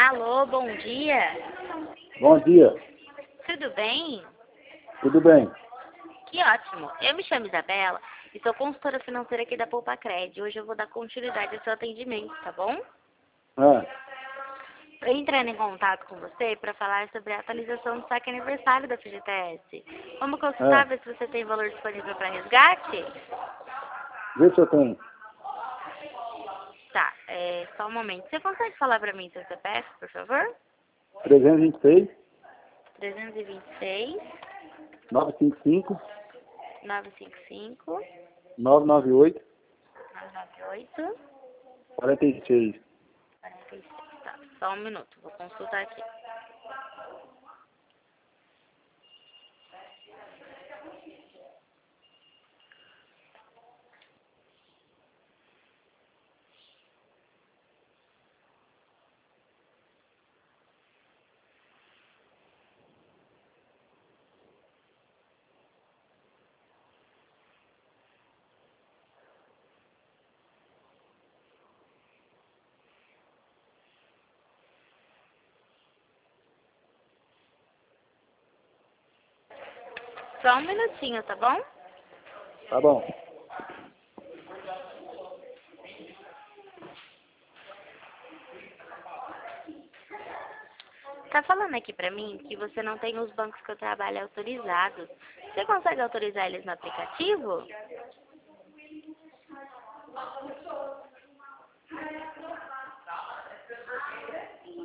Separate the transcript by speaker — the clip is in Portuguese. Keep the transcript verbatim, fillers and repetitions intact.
Speaker 1: Alô, bom dia.
Speaker 2: Bom dia.
Speaker 1: Tudo bem?
Speaker 2: Tudo bem?
Speaker 1: Que ótimo. Eu me chamo Isabela e sou consultora financeira aqui da Poupa Cred. Hoje eu vou dar continuidade ao seu atendimento, tá bom?
Speaker 2: Ah,
Speaker 1: Estou entrando em contato com você para falar sobre a atualização do saque aniversário da F G T S. Vamos consultar,
Speaker 2: é.
Speaker 1: ver se você tem valor disponível para resgate?
Speaker 2: Vê se eu tenho.
Speaker 1: Tá, é, só um momento. Você consegue falar para mim seu C P F, por favor?
Speaker 2: trezentos e vinte e seis,
Speaker 1: trezentos e vinte e seis,
Speaker 2: novecentos e cinquenta e cinco,
Speaker 1: novecentos e cinquenta e cinco,
Speaker 2: novecentos e noventa e oito,
Speaker 1: novecentos e noventa e oito,
Speaker 2: quarenta e seis.
Speaker 1: quarenta e seis. Tá, só um minuto. Vou consultar aqui. Só um minutinho, tá bom?
Speaker 2: Tá bom.
Speaker 1: Tá falando aqui pra mim que você não tem os bancos que eu trabalho autorizados. Você consegue autorizar eles no aplicativo?